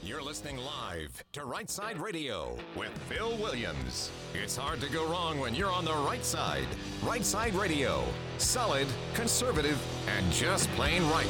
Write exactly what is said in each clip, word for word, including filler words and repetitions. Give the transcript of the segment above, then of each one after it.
You're listening live to Right Side Radio with Phil Williams. It's hard to go wrong when you're on the right side. Right Side Radio. Solid, conservative, and just plain right.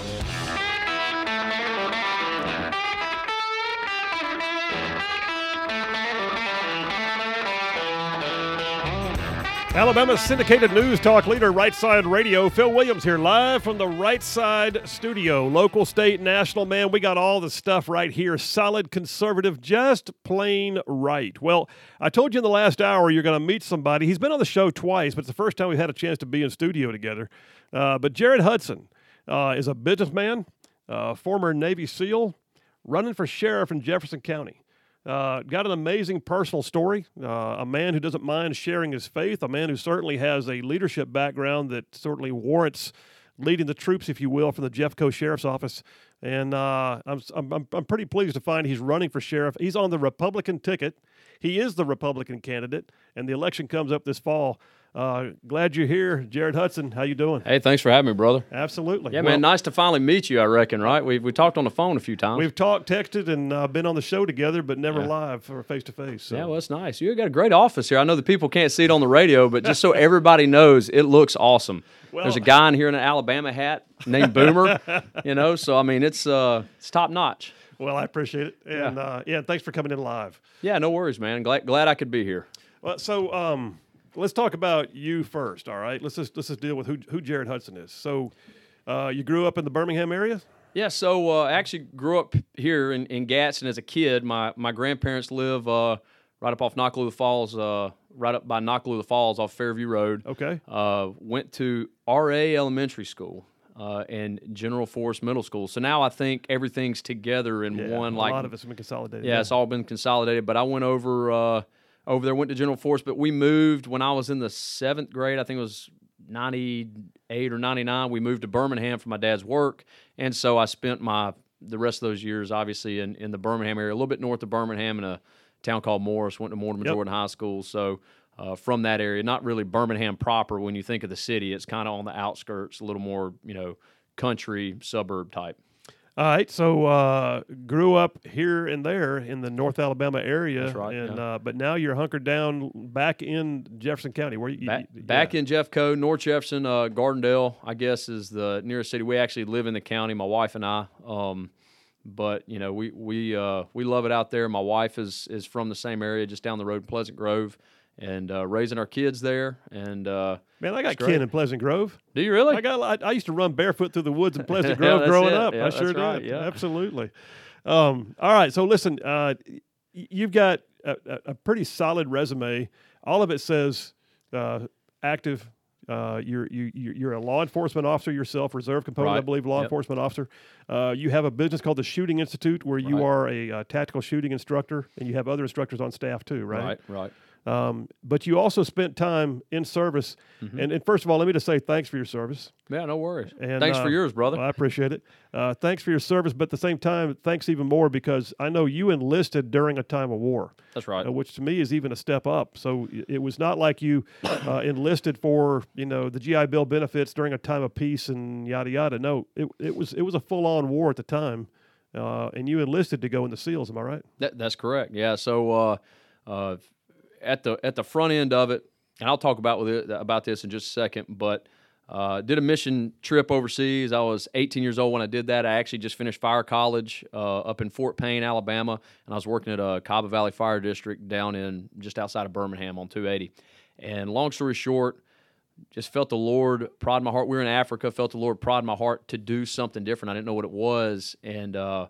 Alabama's syndicated news talk leader, Right Side Radio. Phil Williams here, live from the Right Side studio. Local, state, national, man, we got all the stuff right here. Solid, conservative, just plain right. Well, I told you in the last hour you're going to meet somebody. He's been on the show twice, but it's the first time we've had a chance to be in studio together. Uh, but Jared Hudson uh, is a businessman, uh, former Navy SEAL, running for sheriff in Jefferson County. Uh, got an amazing personal story, uh, a man who doesn't mind sharing his faith, a man who certainly has a leadership background that certainly warrants leading the troops, if you will, from the Jeffco Sheriff's Office. And uh, I'm, I'm I'm pretty pleased to find he's running for sheriff. He's on the Republican ticket. He is the Republican candidate, and the election comes up this fall. Uh, glad you're here, Jared Hudson. How you doing? Hey, thanks for having me, brother. Absolutely. Yeah, well, man, nice to finally meet you, I reckon, right? We've we talked on the phone a few times. We've talked, texted, and uh, been on the show together, but never Yeah. live or face-to-face. So. Yeah, well, it's nice. You got a great office here. I know the people can't see it on the radio, but just so everybody knows, it looks awesome. Well, There's a guy in here in an Alabama hat named Boomer, you know, so, I mean, it's uh, it's top-notch. Well, I appreciate it. And, Yeah. uh, yeah, thanks for coming in live. Yeah, no worries, man. Glad, glad I could be here. Well, so um, let's talk about you first, all right? Let's just let's just deal with who who Jared Hudson is. So uh, you grew up in the Birmingham area? Yeah, so uh, I actually grew up here in, in Gadsden as a kid. My my grandparents live uh, right up off Knockaloo Falls, uh, right up by Knockaloo Falls off Fairview Road. Okay. Uh, went to R A Elementary School uh, and General Forest Middle School. So now I think everything's together in Yeah, one. a Like lot of it's been consolidated. yeah, it's all been consolidated. But I went over uh, over there, went to General Forest, but we moved when I was in the seventh grade. I think it was ninety-eight or ninety-nine. We moved to Birmingham for my dad's work, and so I spent my the rest of those years obviously in, in the Birmingham area, a little bit north of Birmingham in a town called Morris. Went to Mortimer Yep. Jordan High School, so uh, from that area, not really Birmingham proper. When you think of the city, it's kind of on the outskirts, a little more you know country suburb type. All right. So uh, grew up here and there in the North Alabama area. That's right, And yeah. uh, but now you're hunkered down back in Jefferson County. Where you, Back, you- back yeah. in Jeffco, North Jefferson, uh, Gardendale, I guess, is the nearest city. We actually live in the county, my wife and I. Um, but you know, we we uh, we love it out there. My wife is is from the same area, just down the road, Pleasant Grove, and uh, raising our kids there. And uh, Man, I got it's great. kin in Pleasant Grove. do you really? I got. I, I used to run barefoot through the woods in Pleasant Yeah, Grove that's growing it. up. Yeah, I sure that's right, did. yeah. Absolutely. Um, all right. So listen, uh, y- you've got a, a, a pretty solid resume. All of it says uh, active. Uh, you're you you- you're a law enforcement officer yourself, reserve component, I Right. believe, law Yep. enforcement officer. Uh, you have a business called the Shooting Institute, where you Right. are a, uh tactical shooting instructor, and you have other instructors on staff too, right? right, right. Um, but you also spent time in service. Mm-hmm. And, and first of all, let me just say thanks for your service. Yeah, no worries. And, Thanks uh, for yours, brother. Well, I appreciate it. Uh, thanks for your service, but at the same time, thanks even more because I know you enlisted during a time of war, That's right. uh, which to me is even a step up. So i- it was not like you uh, enlisted for you know the G I Bill benefits during a time of peace and yada yada. No, it it was it was a full on war at the time, uh, and you enlisted to go in the SEALs. Am I right? That, that's correct. Yeah. So uh, uh, at the at the front end of it, and I'll talk about with it, about this in just a second. But uh, did a mission trip overseas. I was eighteen years old when I did that. I actually just finished fire college uh, up in Fort Payne, Alabama, and I was working at a Cabo Valley Fire District down in just outside of Birmingham on two eighty. And long story short, just felt the Lord prod in my heart. We were in Africa. Felt the Lord prod in my heart to do something different. I didn't know what it was, and uh,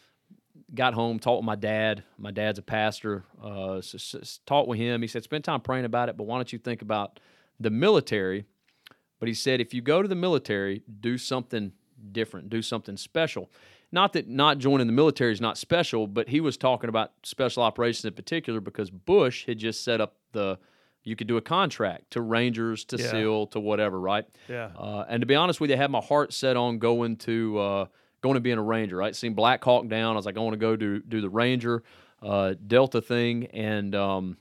got home, talked with my dad. My dad's a pastor. Uh, so, so, talked with him. He said, spend time praying about it, but why don't you think about the military? But he said, if you go to the military, do something different, do something special. Not that not joining the military is not special, but he was talking about special operations in particular because Bush had just set up the, you could do a contract to Rangers, to Yeah. SEAL, to whatever, right? Yeah. Uh, and to be honest with you, I had my heart set on going to uh, going to being a Ranger. Right, seen Black Hawk Down. I was like, I want to go do do the Ranger uh, Delta thing, and um,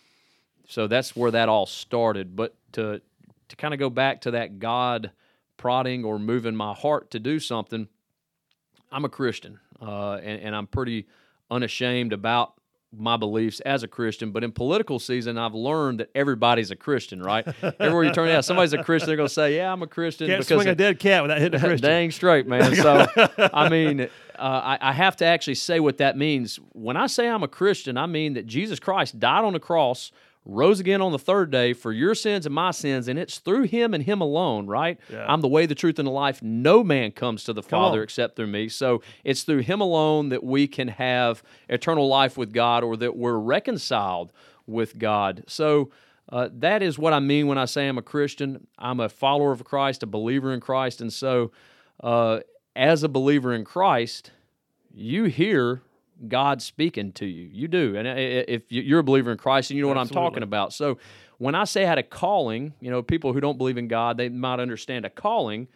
so that's where that all started. But to to kind of go back to that God prodding or moving my heart to do something, I'm a Christian, uh, and, and I'm pretty unashamed about my beliefs as a Christian, but in political season, I've learned that everybody's a Christian, right? Everywhere you turn out, somebody's a Christian, they're going to say, yeah, I'm a Christian. Can't because swing a dead cat without hitting a Christian. Dang straight, man. So, I mean, uh, I, I have to actually say what that means. When I say I'm a Christian, I mean that Jesus Christ died on the cross, rose again on the third day for your sins and my sins, and it's through him and him alone, right? Yeah. I'm the way, the truth, and the life. No man comes to the Come Father on. except through me. So it's through him alone that we can have eternal life with God, or that we're reconciled with God. So uh, that is what I mean when I say I'm a Christian. I'm a follower of Christ, a believer in Christ. And so uh, as a believer in Christ, you hear God speaking to you. You do. And if you're a believer in Christ, and you know what Absolutely. I'm talking about. So when I say I had a calling, you know, people who don't believe in God, they might understand a calling,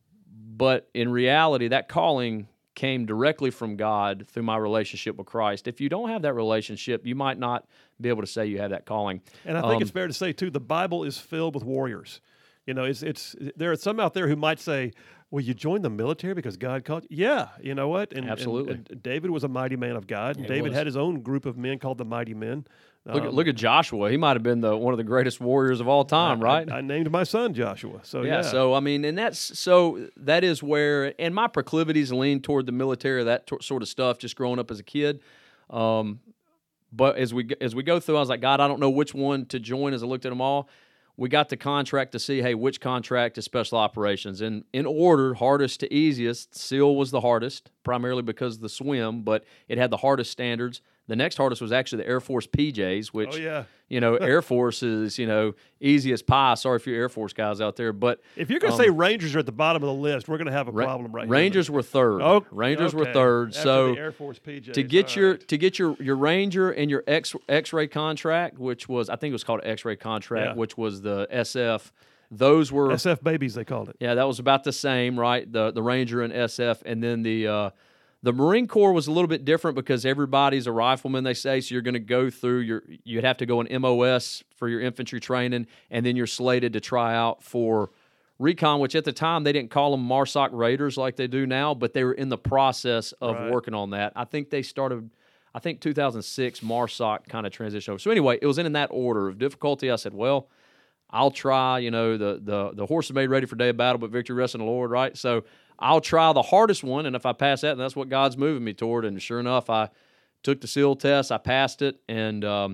but in reality, that calling came directly from God through my relationship with Christ. If you don't have that relationship, you might not be able to say you have that calling. And I think Um, it's fair to say, too, the Bible is filled with warriors. You know, it's it's there are some out there who might say, well, you joined the military because God called you? Yeah, you know what? And, Absolutely. And, and David was a mighty man of God. And He David was. had his own group of men called the mighty men. Look, at, Um, look at Joshua. He might have been the one of the greatest warriors of all time, I- right? I, I named my son Joshua. So, yeah. Yeah, so I mean, and that's so that is where, and my proclivities lean toward the military, that to, sort of stuff, just growing up as a kid. Um, but as we as we go through, I was like, God, I don't know which one to join. As I looked at them all, we got the contract to see, hey, which contract is special operations, and in order, hardest to easiest. SEAL was the hardest, primarily because of the swim, but it had the hardest standards. The next hardest was actually the Air Force P Js, which, Oh, yeah. you know, Air Force is, you know, easy as pie. Sorry for you Air Force guys out there. But If you're going to um, say Rangers are at the bottom of the list, we're going to have a Ra- problem right Rangers here. were third. Oh, Rangers were okay. third. After So the Air Force P Js. to get all your right. to get your, your Ranger and your X X-ray contract, which was I think it was called X-ray contract, Yeah. which was the S F. Those were S F babies, they called it. yeah, that was about the same, right? The the Ranger and S F, and then the uh, the Marine Corps was a little bit different because everybody's a rifleman, they say. So you're going to go through your you'd have to go an M O S for your infantry training, and then you're slated to try out for recon, which at the time they didn't call them MARSOC Raiders like they do now, but they were in the process of Right. working on that. I think they started. I think two thousand six MARSOC kind of transitioned over. So anyway, it was in, in that order of difficulty. I said, well, I'll try, you know, the the the horse is made ready for day of battle, but victory rests in the Lord, right? So I'll try the hardest one, and if I pass that, then that's what God's moving me toward. And sure enough, I took the SEAL test, I passed it, and um,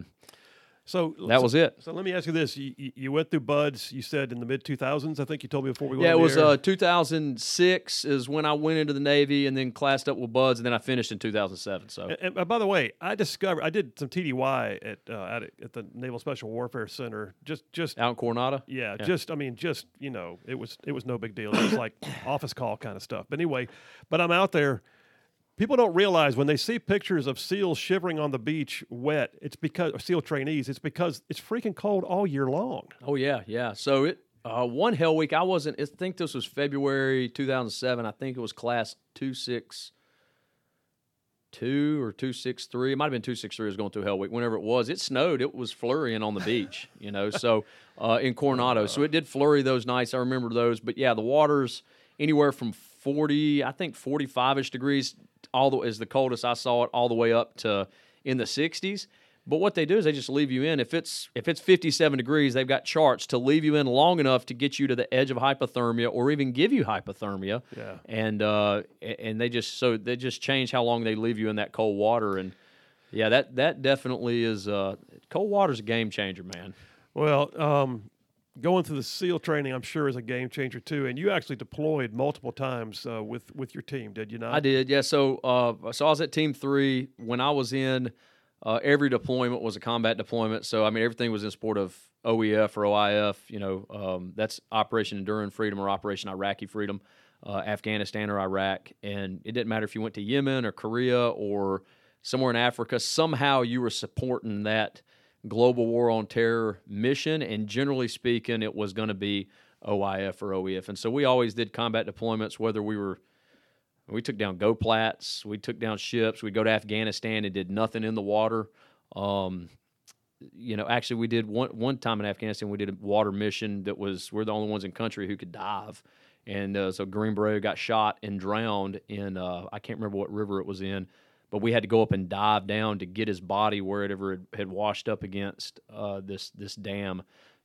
So that so, was it. So let me ask you this: you, you you went through BUD/S. You said in the mid two thousands. I think you told me before we went. Yeah, it on the was air. uh, two thousand six is when I went into the Navy, and then classed up with BUD/S, and then I finished in two thousand seven. So And, and by the way, I discovered I did some T D Y at uh, at, at the Naval Special Warfare Center. Just just out in Coronado. yeah, Yeah. just I mean, just you know, it was it was no big deal. It was like office call kind of stuff. But anyway, but I'm out there. People don't realize when they see pictures of SEALs shivering on the beach wet, it's because or SEAL trainees. It's because it's freaking cold all year long. Oh yeah, yeah. So it uh, one hell week. I wasn't. I think this was February two thousand seven. I think it was class two six two or two six three. It might have been two six three. I was going through hell week. Whenever it was, it snowed. It was flurrying on the beach. You know, so uh, in Coronado. So it did flurry those nights. I remember those. But yeah, the water's anywhere from forty, I think forty-five ish degrees. All the is the coldest I saw it, all the way up to in the sixties. But what they do is they just leave you in. If it's if it's fifty-seven degrees, they've got charts to leave you in long enough to get you to the edge of hypothermia, or even give you hypothermia. Yeah. And uh, and they just so they just change how long they leave you in that cold water. And yeah, that that definitely is uh, cold water's a game changer, man. Well, um, going through the SEAL training, I'm sure, is a game changer too. And you actually deployed multiple times uh, with with your team, did you not? I did, yeah. So uh, so I was at Team Three when I was in. Uh, every deployment was a combat deployment, so I mean everything was in support of O E F or O I F. You know, um, that's Operation Enduring Freedom or Operation Iraqi Freedom, uh, Afghanistan or Iraq, and it didn't matter if you went to Yemen or Korea or somewhere in Africa. Somehow you were supporting that global war on terror mission, and generally speaking, it was going to be O I F or O E F. And so we always did combat deployments, whether we were We took down GoPlats. We took down ships. We go to Afghanistan and did nothing in the water. Um, you know, actually, we did one one time in Afghanistan. We did a water mission that was we're the only ones in country who could dive, and uh, so Green Beret got shot and drowned in uh, I can't remember what river it was in, but we had to go up and dive down to get his body wherever it had washed up against uh, this this dam.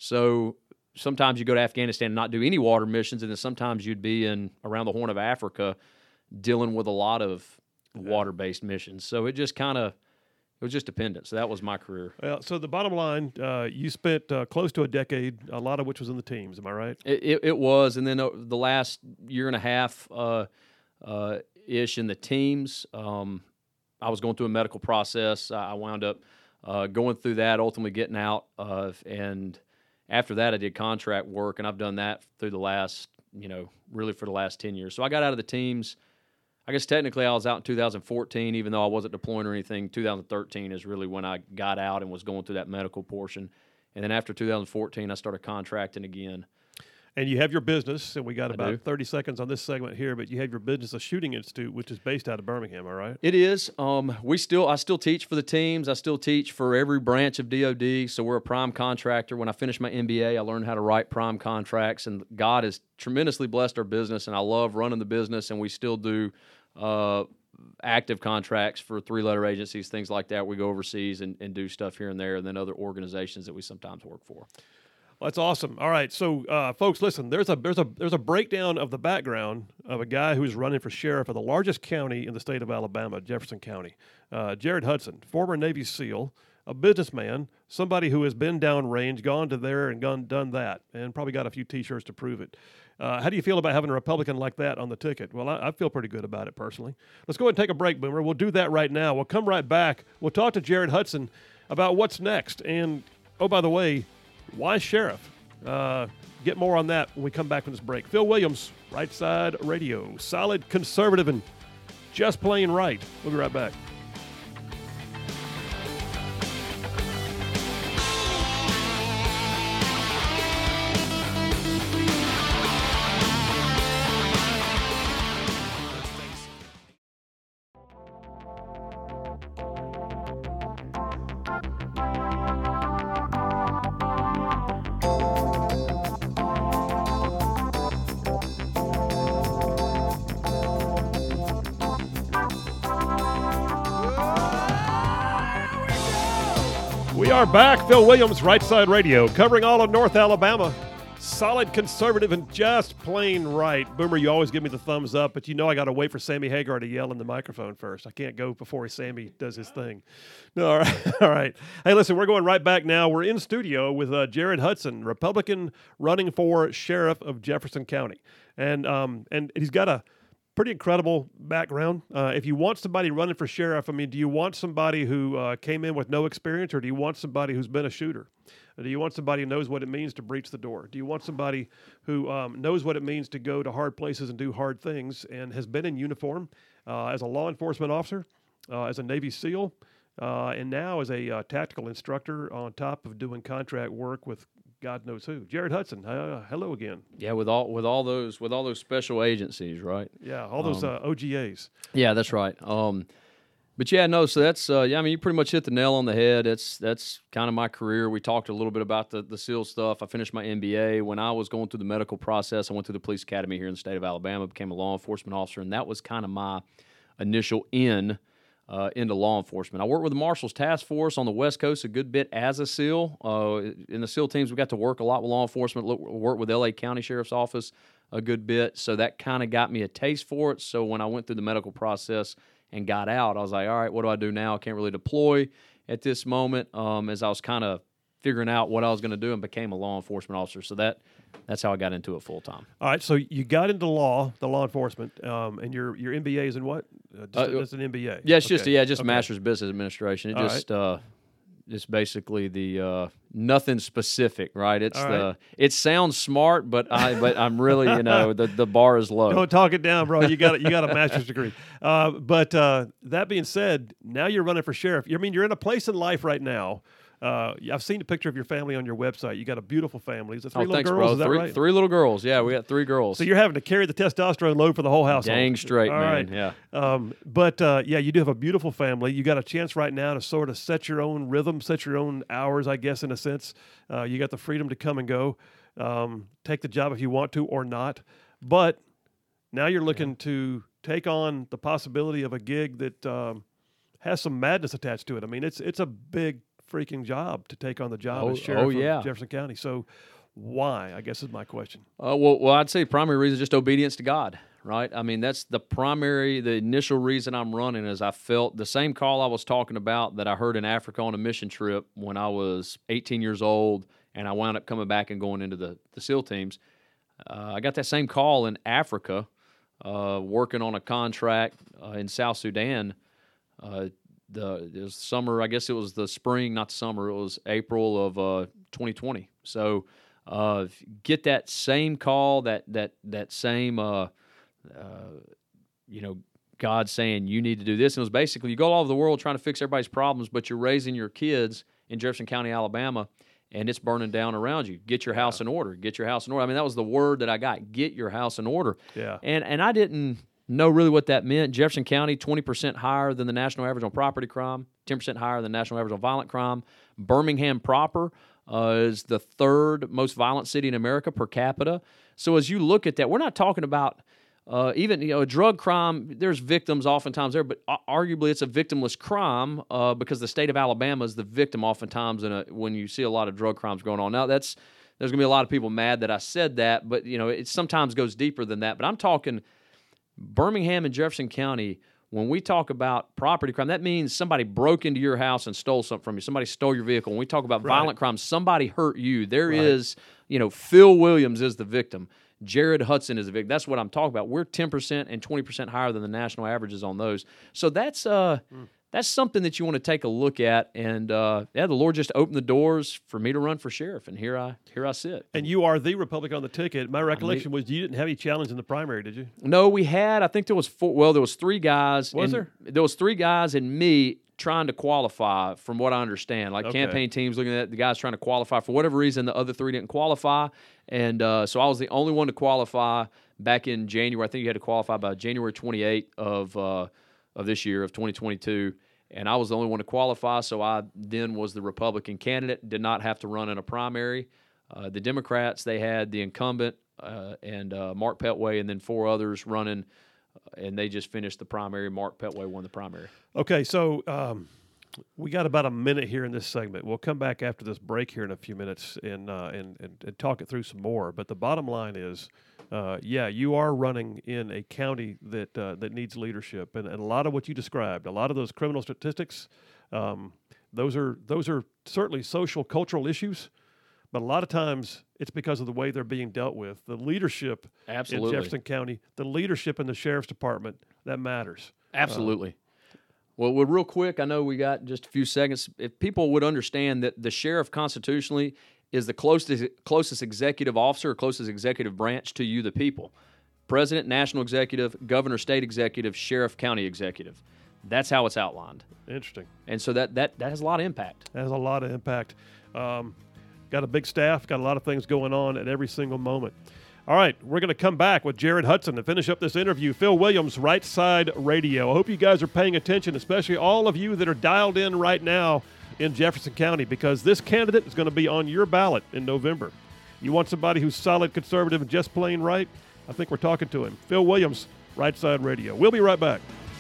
So sometimes you go to Afghanistan and not do any water missions, and then sometimes you'd be in around the Horn of Africa dealing with a lot of water-based missions. So it just kind of it was just dependent. So that was my career. Well, so the bottom line, uh, you spent uh, close to a decade, a lot of which was in the teams. Am I right? It, it, it was, and then uh, the last year and a half uh, uh, ish in the teams. Um, I was going through a medical process. I wound up uh, going through that, ultimately getting out of, and after that, I did contract work, and I've done that through the last, you know, really for the last ten years. So I got out of the teams. I guess technically I was out in two thousand fourteen, even though I wasn't deploying or anything. two thousand thirteen is really when I got out and was going through that medical portion. And then after two thousand fourteen, I started contracting again. And you have your business, and we got I about do. thirty seconds on this segment here, but you have your business, a shooting institute, which is based out of Birmingham, all right? It is. Um, we still, I still teach for the teams. I still teach for every branch of D O D. So we're a prime contractor. When I finished my M B A, I learned how to write prime contracts, and God has tremendously blessed our business, and I love running the business, and we still do uh, active contracts for three-letter agencies, things like that. We go overseas and, and do stuff here and there, and then other organizations that we sometimes work for. That's awesome. All right, so uh, folks, listen. There's a there's a there's a breakdown of the background of a guy who's running for sheriff of the largest county in the state of Alabama, Jefferson County. Uh, Jared Hudson, former Navy SEAL, a businessman, somebody who has been downrange, gone to there and gone done that, and probably got a few T-shirts to prove it. Uh, how do you feel about having a Republican like that on the ticket? Well, I, I feel pretty good about it personally. Let's go ahead and take a break, Boomer. We'll do that right now. We'll come right back. We'll talk to Jared Hudson about what's next, and oh, by the way, why sheriff? Uh, get more on that when we come back from this break. Phil Williams, Right Side Radio. Solid, conservative, and just plain right. We'll be right back. We are back. Phil Williams, Right Side Radio, covering all of North Alabama. Solid, conservative, and just plain right. Boomer, you always give me the thumbs up, but you know I got to wait for Sammy Hagar to yell in the microphone first. I can't go before Sammy does his thing. No, all right. All right. Hey, listen, we're going right back now. We're in studio with uh, Jared Hudson, Republican running for sheriff of Jefferson County. And um, and he's got a pretty incredible background. Uh, if you want somebody running for sheriff, I mean, do you want somebody who uh, came in with no experience, or do you want somebody who's been a shooter? Or do you want somebody who knows what it means to breach the door? Do you want somebody who um, knows what it means to go to hard places and do hard things and has been in uniform uh, as a law enforcement officer, uh, as a Navy SEAL, uh, and now as a uh, tactical instructor on top of doing contract work with God knows who? Jared Hudson. Uh, hello again. Yeah, with all with all those with all those special agencies, right? Yeah, all those Um, uh, O G As. Yeah, that's right. Um, but yeah, no. So that's uh, yeah. I mean, you pretty much hit the nail on the head. It's that's kind of my career. We talked a little bit about the the SEAL stuff. I finished my M B A. When I was going through the medical process, I went through the police academy here in the state of Alabama, became a law enforcement officer, and that was kind of my initial in uh, into law enforcement. I worked with the Marshals Task Force on the West Coast a good bit as a SEAL. Uh, in the SEAL teams, we got to work a lot with law enforcement. Look, work with L A County Sheriff's Office a good bit, so that kind of got me a taste for it. So when I went through the medical process and got out, I was like, all right, what do I do now? I can't really deploy at this moment. Um, as I was kind of figuring out what I was going to do, and became a law enforcement officer. So that that's how I got into it full time. All right, so you got into law, the law enforcement, um, and your your M B A is in what? Uh, just, Uh, just an M B A. Yeah, it's just Okay. yeah, just Okay. Master's Business Administration. It All just uh, it's basically the uh, nothing specific, right? It's All the right. it sounds smart, but I but I'm really you know the the bar is low. Don't talk it down, bro. You got you got a master's degree. Uh, but uh, that being said, now you're running for sheriff. I mean, you're in a place in life right now. Uh, I've seen a picture of your family on your website. You got a beautiful family. Is it three oh, little thanks, girls? bro. Is that three right? three little girls. Yeah, we got three girls. So you're having to carry the testosterone load for the whole household. Dang straight, All man. right. Yeah. Um, but uh, yeah, you do have a beautiful family. You got a chance right now to sort of set your own rhythm, set your own hours, I guess, in a sense. Uh, you got the freedom to come and go, um, take the job if you want to or not. But now you're looking to take on the possibility of a gig that um, has some madness attached to it. I mean, it's it's a big freaking job to take on the job Oh- as sheriff oh, of yeah. Jefferson County. So why, I guess is my question. Uh, well, well, I'd say primary reason is just obedience to God, right? I mean, that's the primary, the initial reason I'm running is I felt the same call I was talking about that I heard in Africa on a mission trip when I was eighteen years old, and I wound up coming back and going into the, the SEAL teams. Uh, I got that same call in Africa, uh, working on a contract uh, in South Sudan. Uh, the it was summer, I guess it was the spring, not the summer. It was April of uh, twenty twenty. So uh, get that same call, that that that same, uh, uh, you know, God saying you need to do this. And it was basically you go all over the world trying to fix everybody's problems, but you're raising your kids in Jefferson County, Alabama, and it's burning down around you. Get your house in order. Get your house in order. I mean, that was the word that I got. Get your house in order. Yeah. And and I didn't know really what that meant. Jefferson County, twenty percent higher than the national average on property crime, ten percent higher than the national average on violent crime. Birmingham proper uh, is the third most violent city in America per capita. So as you look at that, we're not talking about uh, even you know a drug crime. There's victims oftentimes there, but arguably it's a victimless crime uh, because the state of Alabama is the victim oftentimes in a, when you see a lot of drug crimes going on. Now that's there's going to be a lot of people mad that I said that, but you know it sometimes goes deeper than that. But I'm talking Birmingham and Jefferson County. When we talk about property crime, that means somebody broke into your house and stole something from you. Somebody stole your vehicle. When we talk about Right. violent crime, somebody hurt you. There Right. is, you know, Phil Williams is the victim. Jared Hudson is the victim. That's what I'm talking about. We're ten percent and twenty percent higher than the national averages on those. So that's uh, Mm. that's something that you want to take a look at. And uh, yeah, the Lord just opened the doors for me to run for sheriff, and here I here I sit. And you are the Republican on the ticket. My recollection was you didn't have any challenge in the primary, did you? No, we had. I think there was four. Well, there was three guys. Was and there? There was three guys and me trying to qualify. From what I understand, like Okay. campaign teams looking at the guys trying to qualify. For whatever reason, the other three didn't qualify, and uh, so I was the only one to qualify back in January. I think you had to qualify by January twenty-eighth of uh, of this year of twenty twenty-two. And I was the only one to qualify, so I then was the Republican candidate, did not have to run in a primary. Uh, the Democrats, they had the incumbent uh, and uh, Mark Petway and then four others running, uh, and they just finished the primary. Mark Petway won the primary. Okay, so um, we got about a minute here in this segment. We'll come back after this break here in a few minutes and uh, and, and, and talk it through some more. But the bottom line is, uh, yeah, you are running in a county that uh, that needs leadership, and, and a lot of what you described, a lot of those criminal statistics, um, those are those are certainly social cultural issues. But a lot of times it's because of the way they're being dealt with. The leadership Absolutely. in Jefferson County, the leadership in the sheriff's department, that matters. Absolutely. Well, well, real quick, I know we got just a few seconds. If people would understand that the sheriff constitutionally is the closest closest executive officer or closest executive branch to you, the people. President, national executive, governor, state executive, sheriff, county executive. That's how it's outlined. Interesting. And so that that, that has a lot of impact. That has a lot of impact. Um, got a big staff, got a lot of things going on at every single moment. All right, we're going to come back with Jared Hudson to finish up this interview. Phil Williams, Right Side Radio. I hope you guys are paying attention, especially all of you that are dialed in right now in Jefferson County, because this candidate is going to be on your ballot in November. You want somebody who's solid, conservative, and just plain right? I think we're talking to him. Phil Williams, Right Side Radio. We'll be right back.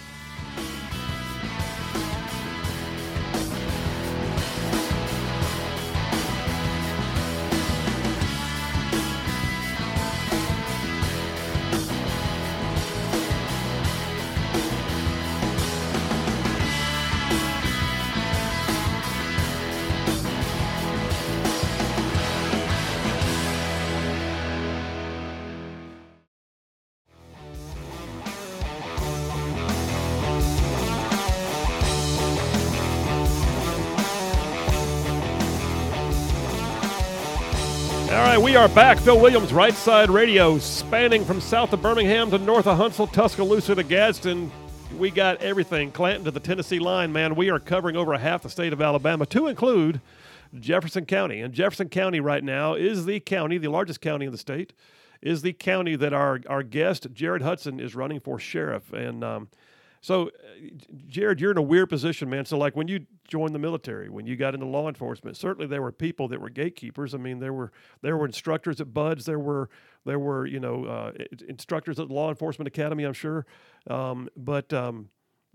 All right, we are back. Phil Williams, Right Side Radio, spanning from south of Birmingham to north of Huntsville, Tuscaloosa to Gadsden. We got everything. Clanton to the Tennessee line, man. We are covering over half the state of Alabama, to include Jefferson County. And Jefferson County right now is the county, the largest county in the state, is the county that our, our guest, Jared Hudson, is running for sheriff. And um, so, uh, Jared, you're in a weird position, man. So, like, when you joined the military, when you got into law enforcement, certainly there were people that were gatekeepers. I mean, there were there were instructors at Buds. There were there were you know uh, instructors at the Law Enforcement Academy, I'm sure. Um, but um,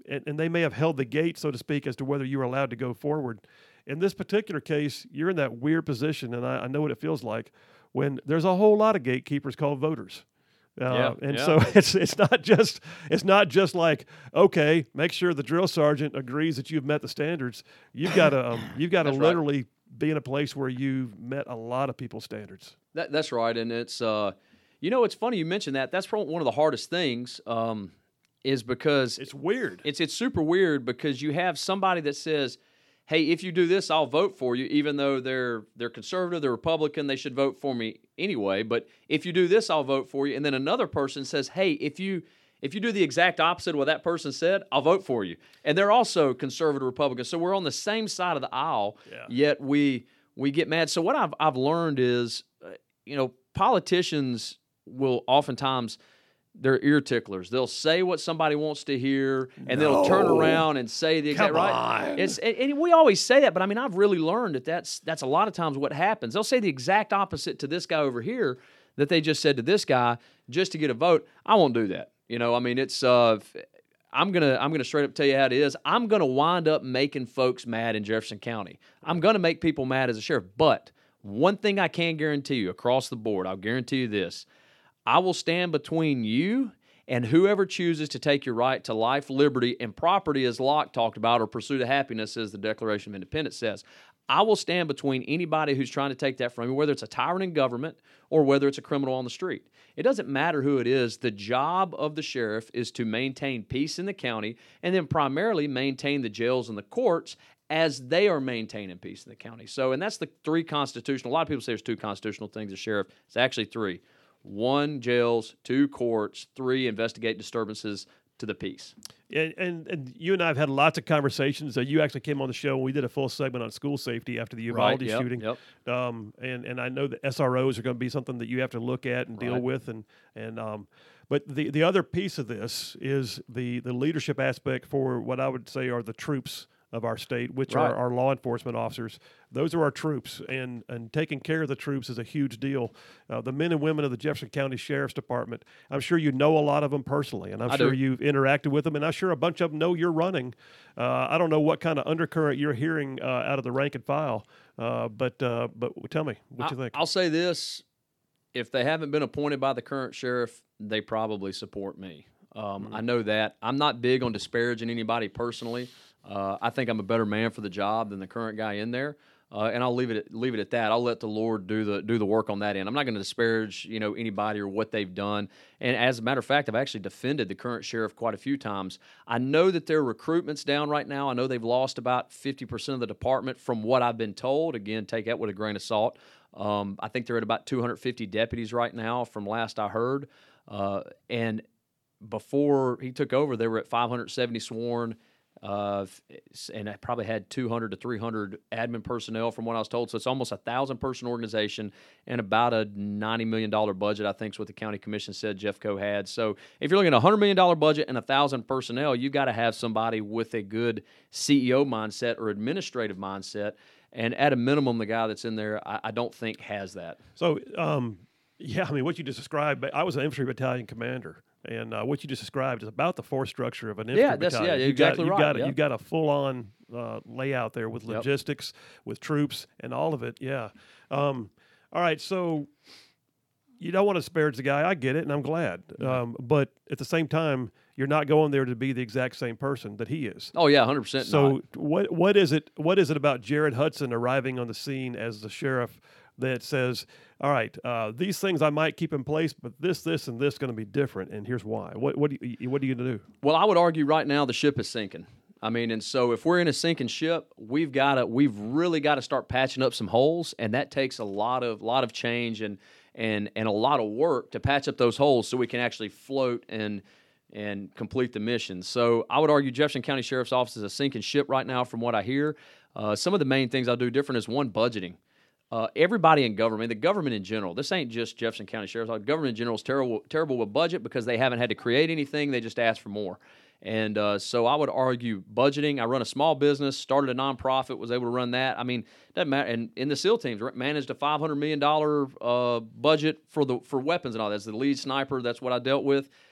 and, and they may have held the gate, so to speak, as to whether you were allowed to go forward. In this particular case, you're in that weird position, and I, I know what it feels like when there's a whole lot of gatekeepers called voters. Uh, yeah, and yeah. so it's it's not just it's not just like, okay, make sure the drill sergeant agrees that you've met the standards. You've got to um, you've got to That's right. literally be in a place where you've met a lot of people's standards. That, that's right, and it's uh, you know, it's funny you mentioned that. That's probably one of the hardest things, um, is because It's weird. it's it's super weird because you have somebody that says, hey, if you do this, I'll vote for you, even though they're they're conservative, they're Republican, they should vote for me anyway. But if you do this, I'll vote for you. And then another person says, hey, if you if you do the exact opposite of what that person said, I'll vote for you. And they're also conservative Republicans. So we're on the same side of the aisle, Yeah. yet we we get mad. So what I've I've learned is, uh, you know, politicians will oftentimes, they're ear ticklers. They'll say what somebody wants to hear, and they'll turn No. around and say the exact Come right. on. It's and, and we always say that, but I mean, I've really learned that that's that's a lot of times what happens. They'll say the exact opposite to this guy over here that they just said to this guy just to get a vote. I won't do that. You know, I mean, it's uh, I'm gonna I'm gonna straight up tell you how it is. I'm gonna wind up making folks mad in Jefferson County. I'm gonna make people mad as a sheriff. But one thing I can guarantee you across the board, I'll guarantee you this: I will stand between you and whoever chooses to take your right to life, liberty, and property, as Locke talked about, or pursuit of happiness, as the Declaration of Independence says. I will stand between anybody who's trying to take that from you, whether it's a tyrant in government or whether it's a criminal on the street. It doesn't matter who it is. The job of the sheriff is to maintain peace in the county and then primarily maintain the jails and the courts as they are maintaining peace in the county. So, and that's the three constitutional, a lot of people say there's two constitutional things as sheriff. It's actually three. One, jails; two, courts; three, investigate disturbances to the peace. And, and and you and I have had lots of conversations. Uh, you actually came on the show and we did a full segment on school safety after the Uvalde Right, yep, shooting. yep. Um, and and I know that S R Os are going to be something that you have to look at and deal Right. with. And and um, but the the other piece of this is the the leadership aspect for what I would say are the troops of our state, which Right. are our law enforcement officers. Those are our troops, and and taking care of the troops is a huge deal. Uh, the men and women of the Jefferson County Sheriff's Department, I'm sure you know a lot of them personally, and I'm I sure do. you've interacted with them, and I'm sure a bunch of them know you're running. Uh, I don't know what kind of undercurrent you're hearing uh, out of the rank and file, uh, but uh, but tell me what I, you think. I'll say this: if they haven't been appointed by the current sheriff, they probably support me. Um, Mm-hmm. I know that. I'm not big on disparaging anybody personally. Uh, I think I'm a better man for the job than the current guy in there, uh, and I'll leave it at, leave it at that. I'll let the Lord do the do the work on that end. I'm not going to disparage, you know, anybody or what they've done. And as a matter of fact, I've actually defended the current sheriff quite a few times. I know that their recruitment's down right now. I know they've lost about fifty percent of the department from what I've been told. Again, take that with a grain of salt. Um, I think they're at about two hundred fifty deputies right now, from last I heard. Uh, and before he took over, they were at five hundred seventy sworn. Uh, and I probably had two hundred to three hundred admin personnel from what I was told. So it's almost a thousand person organization and about a ninety million dollars budget, I think is what the county commission said Jeffco had. So if you're looking at a one hundred million dollars budget and a thousand personnel, you got to have somebody with a good C E O mindset or administrative mindset. And at a minimum, the guy that's in there, I, I don't think has that. So, um, yeah, I mean, what you just described, I was an infantry battalion commander. And uh, what you just described is about the force structure of an infantry Yeah, that's- yeah, battalion. you're You've got- exactly you've right, Got, a- yep. You've got a full-on uh, layout there with Yep. logistics, with troops, and all of it. Yeah. Um, all right, so you don't want to disparage the guy. I get it, and I'm glad. Um, but at the same time, you're not going there to be the exact same person that he is. Oh, yeah, one hundred percent So not. what what is it? What is it about Jared Hudson arriving on the scene as the sheriff that says, "All right, uh, these things I might keep in place, but this, this, and this going to be different, and here's why." What what do you, what are you going to do? Well, I would argue right now the ship is sinking. I mean, and so if we're in a sinking ship, we've got to we've really got to start patching up some holes, and that takes a lot of lot of change and and and a lot of work to patch up those holes so we can actually float and and complete the mission. So I would argue Jefferson County Sheriff's Office is a sinking ship right now, from what I hear. Uh, some of the main things I'll do different is one, budgeting. Uh, everybody in government, the government in general, this ain't just Jefferson County Sheriff's Office. Government in general is terrible, terrible with budget because they haven't had to create anything. They just ask for more. And uh, so I would argue budgeting. I run a small business, started a nonprofit, was able to run that. I mean, doesn't matter. And in the SEAL teams, managed a five hundred million dollars uh, budget for the for weapons and all that. As the lead sniper, that's what I dealt with.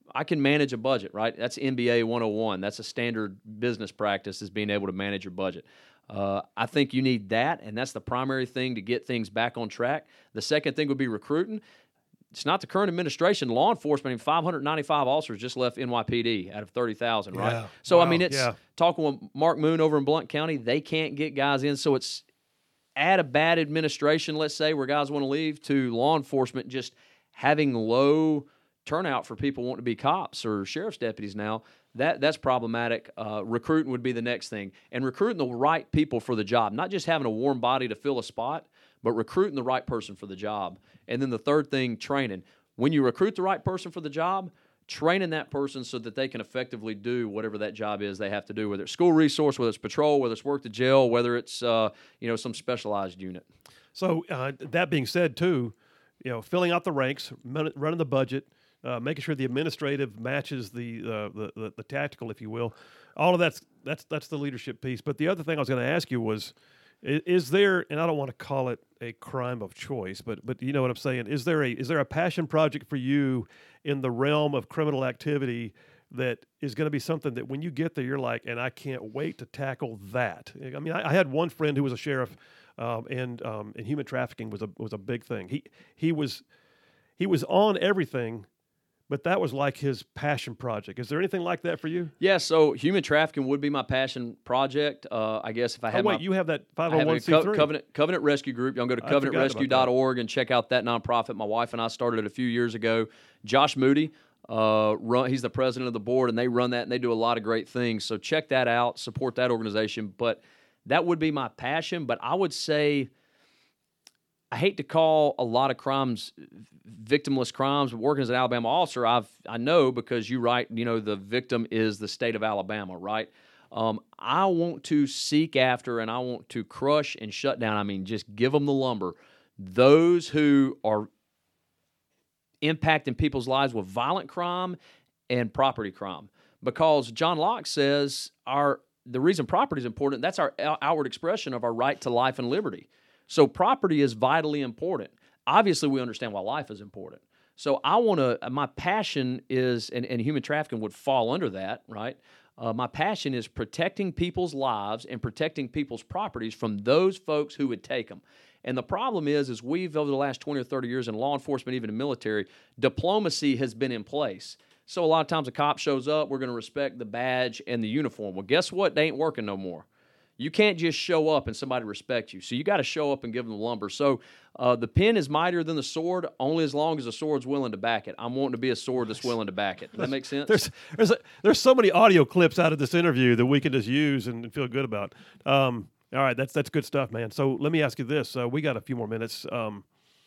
I can manage a budget, right? That's M B A one oh one. That's a standard business practice, is being able to manage your budget. Uh, I think you need that, and that's the primary thing to get things back on track. The second thing would be recruiting. It's not the current administration. Law enforcement, I mean, five hundred ninety-five officers just left N Y P D out of thirty thousand, right? Yeah. So, Wow. I mean, it's Yeah. talking with Mark Moon over in Blount County. They can't get guys in, so it's add a bad administration, let's say, where guys want to leave, to law enforcement just having low turnout for people wanting to be cops or sheriff's deputies now. That that's problematic. Uh, recruiting would be the next thing, and recruiting the right people for the job, not just having a warm body to fill a spot, but recruiting the right person for the job. And then the third thing, training. When you recruit the right person for the job, training that person so that they can effectively do whatever that job is they have to do, whether it's school resource, whether it's patrol, whether it's work the jail, whether it's uh, you know some specialized unit. So uh, that being said, too, you know, filling out the ranks, min- running the budget, uh, making sure the administrative matches the, uh, the the the tactical, if you will. All of that's that's that's the leadership piece. But the other thing I was going to ask you was, is, is there, and I don't want to call it a crime of choice, but but you know what I'm saying? Is there a is there a passion project for you in the realm of criminal activity that is going to be something that when you get there, you're like, and I can't wait to tackle that? I mean, I, I had one friend who was a sheriff. Um, and um, and human trafficking was a was a big thing. He he was he was on everything, but that was like his passion project. Is there anything like that for you? Yeah, so human trafficking would be my passion project. Uh, I guess if I had Oh wait, my, you have that five I oh have one a c Co- three. Covenant Covenant Rescue Group. Y'all go to I covenant forgot rescue about dot org and check out that nonprofit. My wife and I started it a few years ago. Josh Moody, uh, run, he's the president of the board, and they run that, and they do a lot of great things. So check that out, support that organization. But that would be my passion. But I would say, I hate to call a lot of crimes victimless crimes, but working as an Alabama officer, I've I know, because you write, you know, the victim is the state of Alabama, right? Um, I want to seek after and I want to crush and shut down. I mean, just give them the lumber. Those who are impacting people's lives with violent crime and property crime, because John Locke says our the reason property is important. That's our outward expression of our right to life and liberty. So property is vitally important. Obviously, we understand why life is important. So I want to, my passion is, and, and human trafficking would fall under that, right? Uh, my passion is protecting people's lives and protecting people's properties from those folks who would take them. And the problem is, is we've, over the last twenty or thirty years in law enforcement, even in military, diplomacy has been in place. So a lot of times a cop shows up, we're going to respect the badge and the uniform. Well, guess what? They ain't working no more. You can't just show up and somebody respect you. So you got to show up and give them the lumber. So uh, the pen is mightier than the sword, only as long as the sword's willing to back it. I'm wanting to be a sword that's willing to back it. Does that make sense? There's there's a, there's so many audio clips out of this interview that we can just use and feel good about. Um, all right, that's that's good stuff, man. So let me ask you this: uh, we got a few more minutes. Um,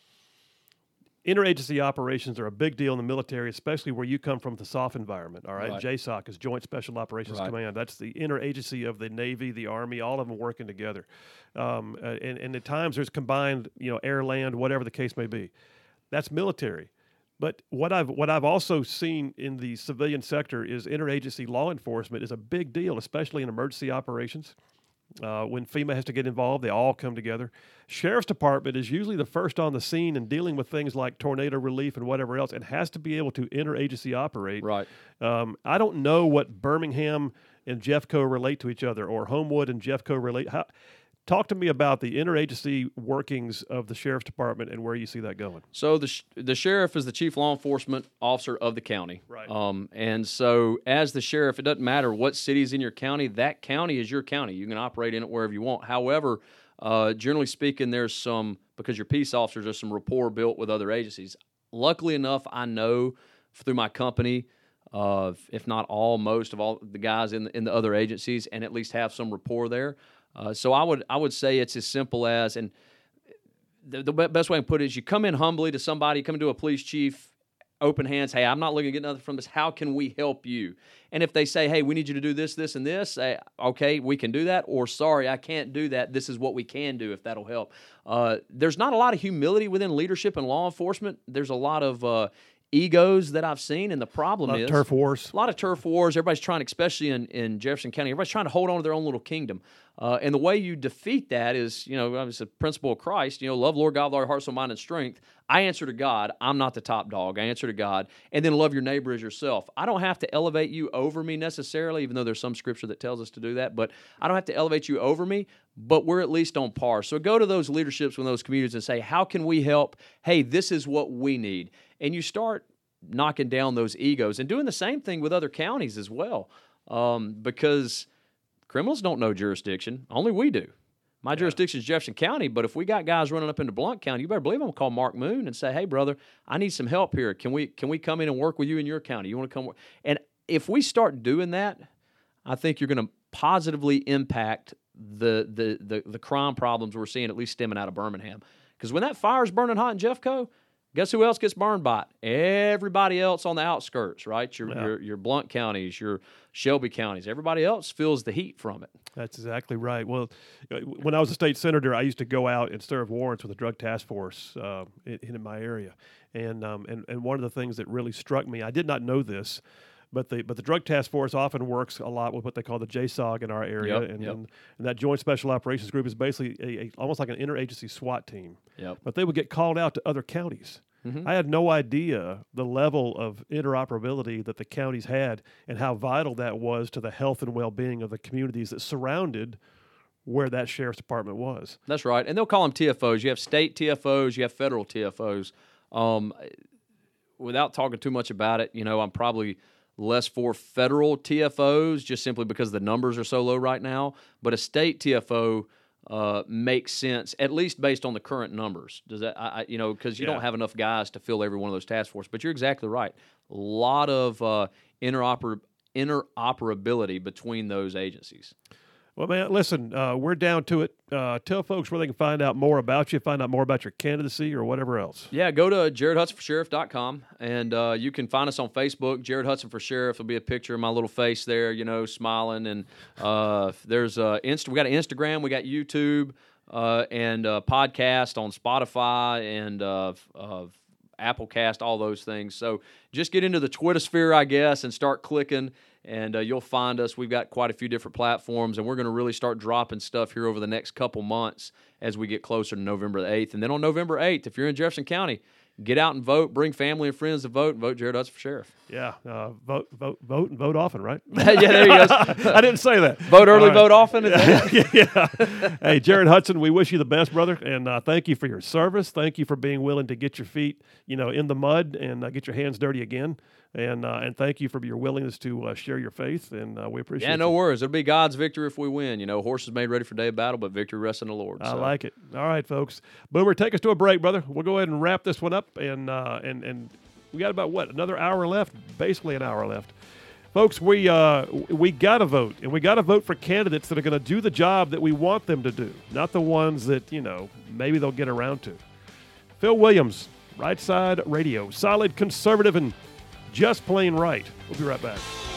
Interagency operations are a big deal in the military, especially where you come from, the S O F environment. All right, Right. J SOC is Joint Special Operations Right. Command. That's the interagency of the Navy, the Army, all of them working together. Um, uh, and, and at times there's combined, you know, air, land, whatever the case may be. That's military. But what I've what I've also seen in the civilian sector is interagency law enforcement is a big deal, especially in emergency operations. Uh, when FEMA has to get involved, they all come together. Sheriff's Department is usually the first on the scene in dealing with things like tornado relief and whatever else, and has to be able to interagency operate. Right. Um, I don't know what Birmingham and Jeffco relate to each other, or Homewood and Jeffco relate. How, talk to me about the interagency workings of the Sheriff's Department and where you see that going. So the sh- the sheriff is the chief law enforcement officer of the county. Right. Um, and so as the sheriff, it doesn't matter what city's in your county. That county is your county. You can operate in it wherever you want. However, uh, generally speaking, there's some, because you're peace officers, there's some rapport built with other agencies. Luckily enough, I know through my company, uh, if not all, most of all the guys in the, in the other agencies, and at least have some rapport there. Uh, so I would I would say it's as simple as, and the, the best way I can put it is, you come in humbly to somebody, you come into a police chief, open hands, hey, I'm not looking to get nothing from this. How can we help you? And if they say, hey, we need you to do this, this, and this, say, okay, we can do that, or sorry, I can't do that. This is what we can do if that'll help. Uh, there's not a lot of humility within leadership and law enforcement. There's a lot of uh, egos that I've seen, and the problem A lot is of turf wars. a lot of turf wars. Everybody's trying, especially in, in Jefferson County, everybody's trying to hold on to their own little kingdom. Uh, and the way you defeat that is, you know, it's a principle of Christ, you know, love Lord God with all your heart, soul, mind, and strength. I answer to God. I'm not the top dog. I answer to God. And then love your neighbor as yourself. I don't have to elevate you over me necessarily, even though there's some scripture that tells us to do that. But I don't have to elevate you over me, but we're at least on par. So go to those leaderships in those communities and say, how can we help? Hey, this is what we need. And you start knocking down those egos and doing the same thing with other counties as well. Um, because criminals don't know jurisdiction. Only we do. My yeah. jurisdiction is Jefferson County, but if we got guys running up into Blount County, you better believe I'm going to call Mark Moon and say, hey, brother, I need some help here. Can we can we come in and work with you in your county? You want to come work? And if we start doing that, I think you're going to positively impact the, the, the, the crime problems we're seeing, at least stemming out of Birmingham. Because when that fire's burning hot in Jeffco, guess who else gets burned by it? Everybody else on the outskirts, right? Your, yeah. your your Blount counties, your Shelby counties. Everybody else feels the heat from it. That's exactly right. Well, when I was a state senator, I used to go out and serve warrants with the drug task force uh, in, in my area. And, um, and and one of the things that really struck me, I did not know this, but the but the drug task force often works a lot with what they call the J SOG in our area, yep, and, yep. and and that Joint Special Operations Group is basically a, a, almost like an interagency SWAT team. Yep. But they would get called out to other counties. Mm-hmm. I had no idea the level of interoperability that the counties had and how vital that was to the health and well-being of the communities that surrounded where that sheriff's department was. That's right. And they'll call them T F Os. You have state T F Os, you have federal T F Os. Um, without talking too much about it, you know, I'm probably less for federal T F Os just simply because the numbers are so low right now. But a state T F O Uh, makes sense, at least based on the current numbers. Does that, I, I you know, because you yeah. don't have enough guys to fill every one of those task forces. But you're exactly right. A lot of uh, interoper interoperability between those agencies. Well, man, listen, uh, we're down to it. Uh, tell folks where they can find out more about you, find out more about your candidacy or whatever else. Yeah, go to jared hudson for sheriff dot com, and uh, you can find us on Facebook. Jared Hudson for Sheriff. There'll be a picture of my little face there, you know, smiling. And uh, there's uh, Insta. We got an Instagram. We got YouTube uh, and uh, podcast on Spotify and uh, uh, Applecast, all those things. So just get into the Twitter sphere, I guess, and start clicking. And uh, you'll find us. We've got quite a few different platforms, and we're going to really start dropping stuff here over the next couple months as we get closer to November the eighth. And then on November eighth, if you're in Jefferson County, get out and vote. Bring family and friends to vote, and vote Jared Hudson for sheriff. Yeah, uh, vote, vote, vote, and vote often, right? Yeah, there you go. I didn't say that. Vote early, right. vote often. Is that yeah, yeah. Hey, Jared Hudson, we wish you the best, brother, and uh, thank you for your service. Thank you for being willing to get your feet, you know, in the mud and uh, get your hands dirty again. And uh, and thank you for your willingness to uh, share your faith, and uh, we appreciate it. Yeah, no you. worries. It'll be God's victory if we win. You know, horses made ready for day of battle, but victory rests in the Lord. I so. like it. All right, folks. Boomer, take us to a break, brother. We'll go ahead and wrap this one up, and uh, and and we got about, what, another hour left? Basically an hour left. Folks, we uh, we got to vote, and we got to vote for candidates that are going to do the job that we want them to do, not the ones that, you know, maybe they'll get around to. Phil Williams, Right Side Radio, solid, conservative, and just plain right. We'll be right back.